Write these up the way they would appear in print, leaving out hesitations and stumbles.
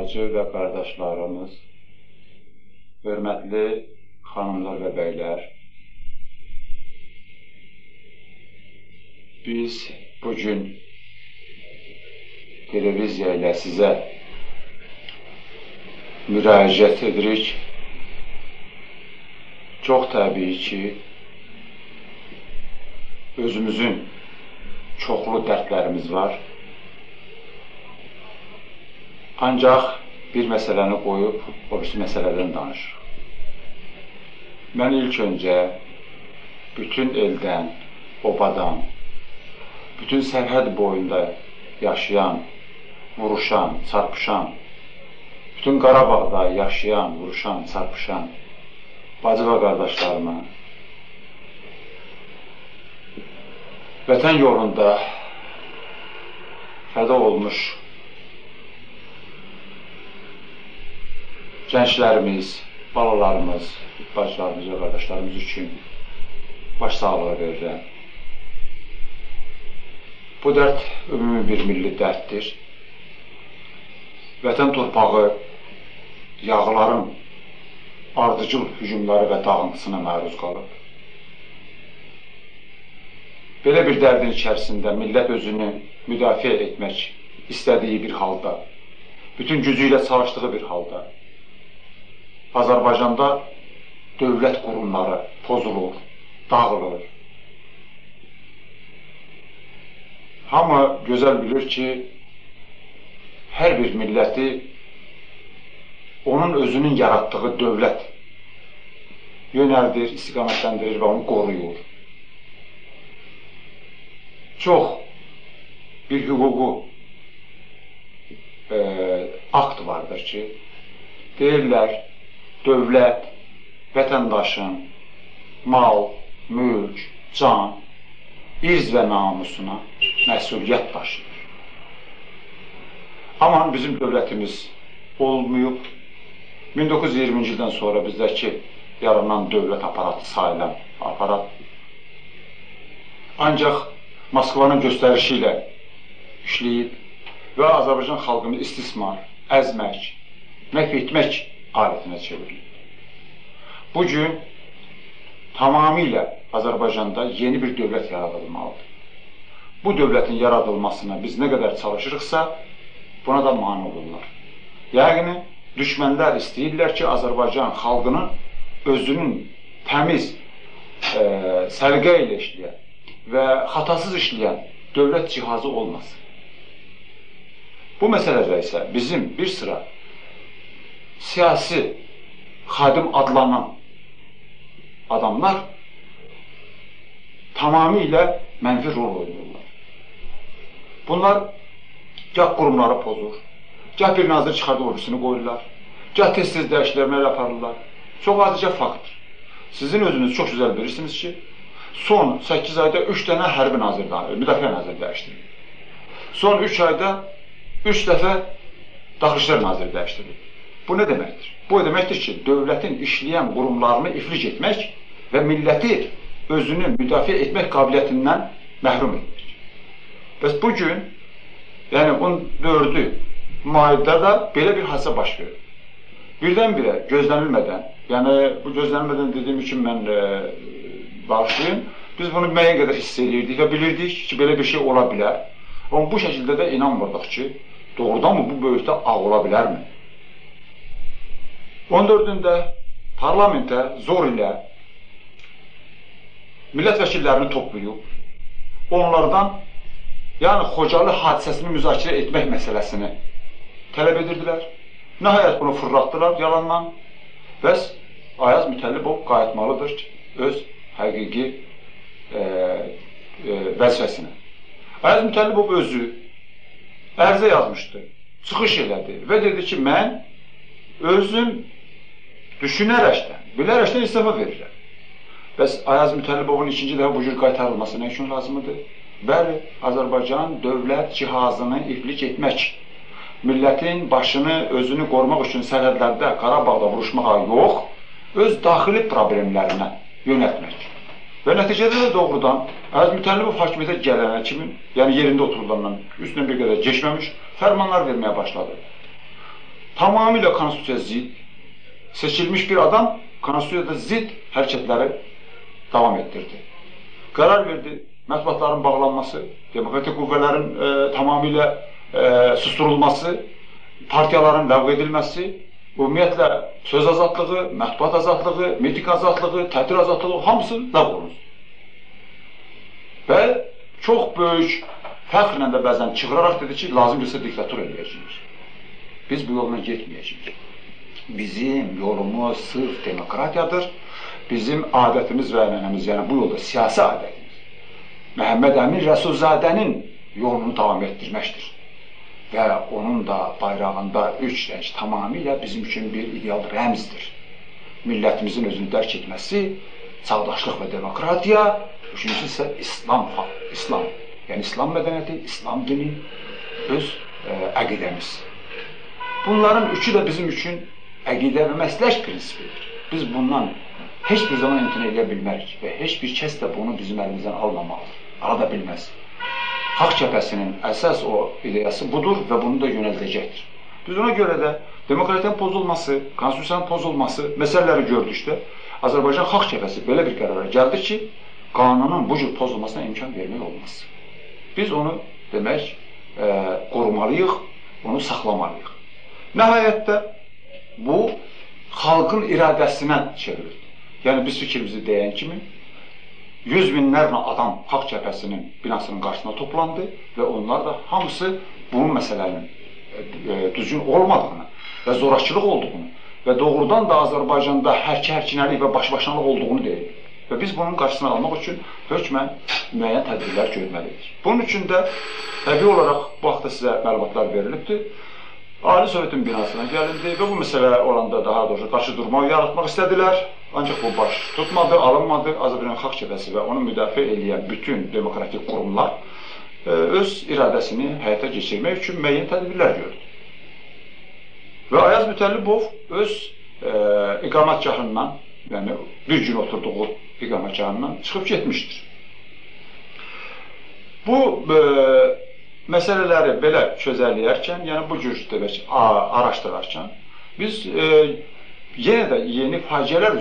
bacı və qardaşlarımız, hörmətli xanımlar və bəylər, biz bugün televiziya ilə sizə müraciət edirik. Çox təbii ki, özümüzün çoxlu dərdlərimiz var. Ancaq bir məsələni qoyub, o birisi məsələdən danışır. Mən ilk öncə bütün eldən, obadan, bütün sərhəd boyunda yaşayan, vuruşan, çarpışan, bütün Qarabağda yaşayan, vuruşan, çarpışan bacı və qardaşlarıma, vətən yolunda fəda olmuş gənclərimiz, balalarımız, bacılarımız və qardaşlarımız üçün baş sağlığı verirəm. Bu dərd ümumi bir milli dərddir. Vətən torpağı yağların ardıcıl hücumları və dağıntısına məruz qalıb. Belə bir dərdin içərisində millət özünü müdafiə etmək istədiyi bir halda, bütün gücü ilə çalışdığı bir halda, Azərbaycanda dövlət qurumları pozulur, dağılır. Hamı gözəl bilir ki, hər bir milləti onun özünün yaratdığı dövlət yönəldir, istiqamətləndirir və onu qoruyur. Çox bir hüququ akt vardır ki, deyirlər, dövlət, vətəndaşın mal, mülk, can, irz və namusuna məsuliyyət daşıyır. Amma bizim dövlətimiz olmayıb. 1920-ci ildən sonra bizdəki yaranan dövlət aparatı sayılan aparat ancaq Moskvanın göstərişi ilə işləyib və Azərbaycan xalqını istismar, əzmək, məhv etmək alətinə çevrilib. Bugün tamamilə Azərbaycanda yeni bir dövlət yaradılmalıdır. Bu dövlətin yaradılmasına biz nə qədər çalışırıqsa, buna da mane olurlar. Yəqin, düşmənlər istəyirlər ki, Azərbaycan xalqının özünün təmiz, səliqə ilə işləyən və xatasız işləyən dövlət cihazı olmasın. Bu məsələdə isə bizim bir sıra siyasi xadim adlanan adamlar tamamilə mənfi rol oynayırlar. Bunlar gah qurumları pozur, gah bir nazir çıxardı ofisini qoyurlar, gah tez-tez dəyişikliklər aparırlar. Çox adicə faktdır. Sizin özünüz çox gözəl bilirsiniz ki, son 8 ayda 3 dənə hərbi nazir, müdafiə naziri dəyişdirilib. Son 3 ayda 3 dəfə daxili işlər naziri dəyişdirilib. Bu nə deməkdir? Bu deməkdir ki, dövlətin işləyən qurumlarını iflic etmək və milləti özünü müdafiə etmək qabiliyyətindən məhrum etmək. Bəs bugün, yəni 14-ü mayda da belə bir hadisə baş verir. Birdən-birə, gözlənilmədən, yəni bu gözlənilmədən dediyim üçün mən bağışlayın, biz bunu müəyyən qədər hiss edirdik və bilirdik ki, belə bir şey ola bilər. Amma bu şəkildə də inanmırdıq ki, doğrudan mı bu böyükdə ağ ola bilərmi? 14-ündə parlamentə zor ilə millət vəkillərini toplayıb, onlardan yəni Xocalı hadisəsini müzakirə etmək məsələsini tələb edirdilər. Nəhayət bunu fırlatdılar yalandan. Bəs Ayaz Mütəllibov qayıtmalıdır ki, öz həqiqi vəzifəsinə. Ayaz Mütəllibov özü ərizə yazmışdı, çıxış elədi və dedi ki, mən özüm düşünərəkdən, bilərəkdən istifa verirəm. Bəs Ayaz Mütəllibovun ikinci dəfə bu cür qaytarılması nə üçün lazımdır? Bəli, Azərbaycan dövlət cihazını iflic etmək, millətin başını, özünü qorumaq üçün sərhədlərdə, Qarabağda vuruşmağa yox, öz daxili problemlərinə yönəltmək. Və nəticədə də doğrudan Ayaz Mütəllibov hakimiyyətə gələnə kimin, yəni yerində oturulandan üstünə bir qədər keçməmiş fərmanlar verməyə başladı. tamamilə konstitusiyaya zid, seçilmiş bir adam konstitusiyada zid hərəkətləri davam etdirdi. Qərar verdi, mətbuatların bağlanması, demokratik qüvvələrin tamamilə susturulması, partiyaların ləğv edilməsi, ümumiyyətlə söz azadlığı, mətbuat azadlığı, miting azadlığı, tətil azadlığı hamısı ləğv olunur. Və çox böyük fəxrlə də bəzən çığıraraq dedi ki, lazım bilsə diktatur eləyəcəyik. Biz bu yoluna getməyəcəyik. Bizim yolumuz sırf demokratiyadır. Bizim adətimiz və ənənəmiz, yəni bu yolda siyasi adətimiz, Məhəmməd Əmin Rəsulzadənin yolunu davam etdirməkdir. Və onun da bayrağında 3 rəng tamamilə bizim üçün bir ideal rəmzdir. Millətimizin özünü dərk etməsi, çağdaşlıq və demokratiya, üçüncüsü isə İslam. Yəni İslam mədəniyyəti, İslam dini, öz əqidəmiz. Bunların üçü də bizim üçün əqidə və məslək prinsipidir. Biz bundan heç bir zaman imtina edə bilmərik və heç bir kəs də bunu bizim əlimizdən almamalıdır, ala bilməz. Xalq cəbhəsinin əsas o ideyası budur və bunu da yönəldəcəkdir. Biz ona görə də demokratiyanın pozulması, konstitusiyanın pozulması məsələləri gördükdə Azərbaycan Xalq cəbhəsi belə bir qərara gəldi ki, qanunun bu cür pozulmasına imkan vermək olmaz. Biz onu demək qorumalıyıq, onu saxlamalıyıq. Nəhayətdə bu xalqın iradəsinə çevrilir. Yəni biz fikrimizi deyən kimi 100 minlərlə adam Xalq cəbhəsinin binasının qarşısına toplandı və onlar da hamısı bunun məsələnin düzgün olmadığını və zorakılıq olduğunu və doğrudan da Azərbaycanda hərkinəlik və başbaşınalıq olduğunu deyir. Və biz bunun qarşısını almaq üçün hökmən müəyyən tədbirlər görməliyik. Bunun üçün də təbii olaraq bu haqda sizə məlumatlar verilibdir. Ali Sovetin binasına gəlindi və bu məsələ olanda daha doğrusu qarşı durma yaratmaq istədilər. Ancaq bu baş tutmadı, alınmadı. Azərbaycan Xalq cəbhəsi və onu müdafiə edən bütün demokratik qurumlar öz iradəsini həyata keçirmək üçün müəyyən tədbirlər gördü. Və Ayaz Mütəllibov öz iqamətgahından, yəni bir gün oturduğu iqamətgahından çıxıb getmişdir. Bu məsələləri belə çözələyərkən, yəni bu cür araşdırarkən, biz yenə də yeni faciələr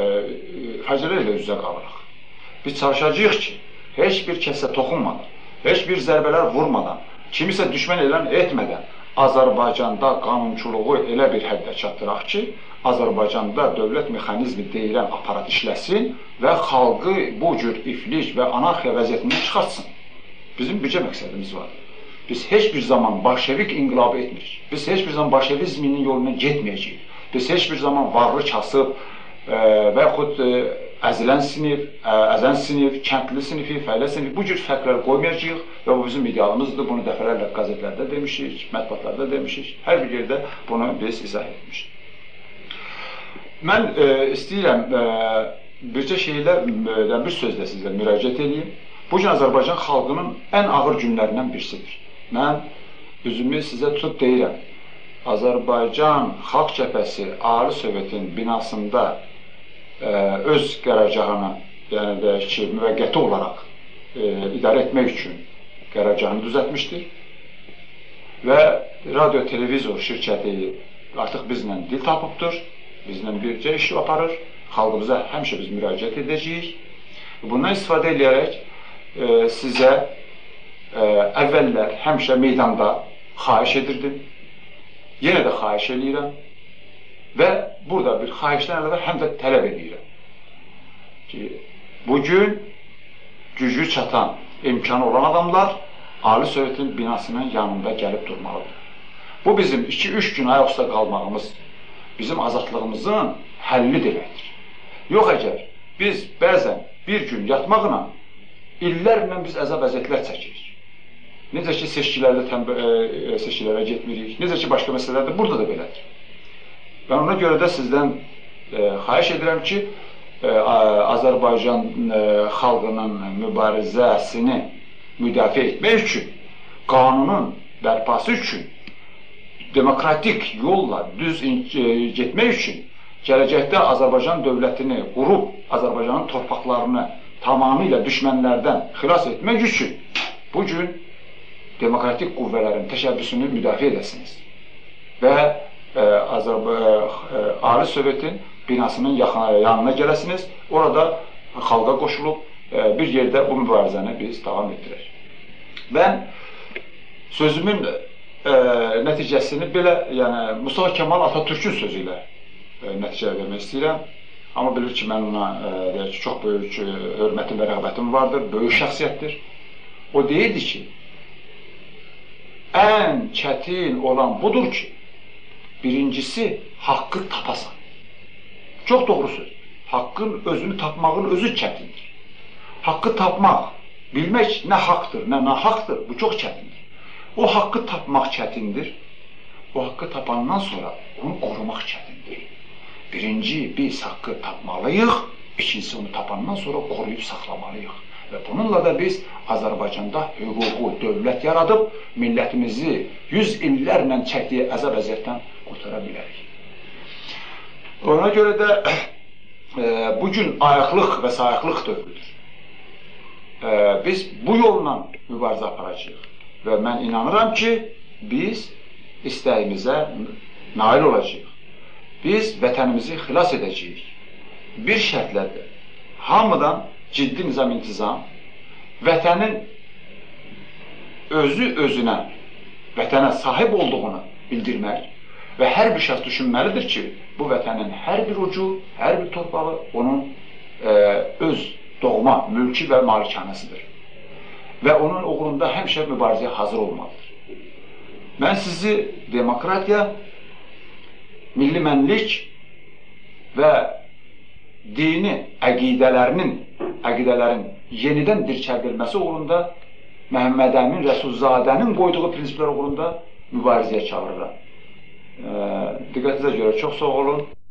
ilə üzə qalırıq. Biz çalışacağıq ki, heç bir kəsə toxunmadan, heç bir zərbələr vurmadan, kimisə düşmən elan etmədən Azərbaycanda qanunçuluğu elə bir həddə çatdıraq ki, Azərbaycanda dövlət mexanizmi deyilən aparat işləsin və xalqı bu cür iflic və anarxiya vəziyyətindən çıxartsın. Bizim bircə məqsədimiz var. Biz heç bir zaman bolşevik inqilabı etmirik. Biz heç bir zaman bolşevizminin yoluna getməyəcəyik. Biz heç bir zaman varlı kasıb və yaxud əzilən sinif, əzən sinif, kəndli sinifi, fəhlə sinifi bu cür fərqlər qoymayacağıq və bu bizim idealımızdır. Bunu dəfələrlə qəzetlərdə demişik, mətbuatlarda demişik, hər bir yerdə bunu biz izah etmişik. Mən istəyirəm bircə şeylərdən bir sözlə sizə müraciət edeyim. Bu gün Azərbaycan xalqının ən ağır günlərindən birisidir. Mən üzümü sizə tutub deyirəm. Azərbaycan Xalq Cəbhəsi Ali Sovetin binasında öz qərargahını, yəni deyək ki, müvəqqəti olaraq idarə etmək üçün qərargahını düzəltmişdir. Və radio-televizor şirkəti artıq bizlə dil tapıbdır, bizlə bircə iş aparır, xalqımıza həmişə biz müraciət edəcəyik. Bundan istifadə edərək sizə əvvəllər həmişə meydanda xahiş edirdim. Yenə də xahiş edirəm və burada bir xahişdən əlavə həm də tələb edirəm ki, bugün gücü çatan, imkanı olan adamlar Ali Sovetin binasının yanında gəlib durmalıdır. Bu bizim 2-3 gün ayaq üstə qalmağımız bizim azadlığımızın həlli deməkdir. Yox əgər biz bəzən bir gün yatmaqla illərlə biz əzab-əziyyətlər çəkirik. Necə ki, seçkilərə getmirik, necə ki, başqa məsələlərdə burada da belədir. Ben ona görə də sizdən xahiş edirəm ki, Azərbaycan xalqının mübarizəsini müdafiə etmək üçün, qanunun bərpası üçün, demokratik yolla düz getmək üçün, gələcəkdə Azərbaycan dövlətini qurub, Azərbaycanın torpaqlarını tamamilə düşmənlərdən xilas etmək üçün bugün demokratik qüvvələrin təşəbbüsünü müdafiə edəsiniz və Ali Sovetin binasının yanına gələsiniz. Orada xalqa qoşulub bir yerdə bu mübarizəni biz davam etdirək. Mən sözümün nəticəsini belə, yəni Mustafa Kemal Atatürk'ün sözü ilə nəticə vermək istəyirəm. Amma bilir ki, mən ona çox böyük hörmətim və rəğbətim vardır, böyük şəxsiyyətdir. O deyirdi ki, ən çətin olan budur ki, birincisi haqqı tapasan. Çox doğru söz. Haqqın özünü tapmağın özü çətindir. Haqqı tapmaq, bilmək nə haqdır, nə nahaqdır, bu çox çətindir. O haqqı tapmaq çətindir. O haqqı tapandan sonra onu qorumaq çətindir. Birinci, biz haqqı tapmalıyıq. İkincisi, onu tapandan sonra qoruyub saxlamalıyıq. Və bununla da biz Azərbaycanda hüququ dövlət yaradıb, millətimizi 100 illərlə çəkdiyi əzab-əziyyətdən qurtara bilərik. Ona görə də bugün ayaqlıq və sayaqlıq dövrüdür. Biz bu yolla mübarizə aparacağıq. Və mən inanıram ki, biz istəyimizə nail olacağıq. Biz vətənimizi xilas edəcəyik. Bir şərtlərdir. Hamıdan ciddi nizam-intizam, vətənin özü-özünə, vətənə sahib olduğunu bildirmək və hər bir şəxs düşünməlidir ki, bu vətənin hər bir ucu, hər bir torpağı onun öz doğma, mülki və malikanəsidir. Və onun uğrunda həmişə mübarizəyə hazır olmalıdır. Mən sizi demokratiya, milli mənlik və dini əqidələrin yenidən dirçəldilməsi uğrunda Məhəmməd Əmin Rəsulzadənin qoyduğu prinsiplər uğrunda mübarizəyə çağırıram. Diqqətinizə görə çox sağ olun.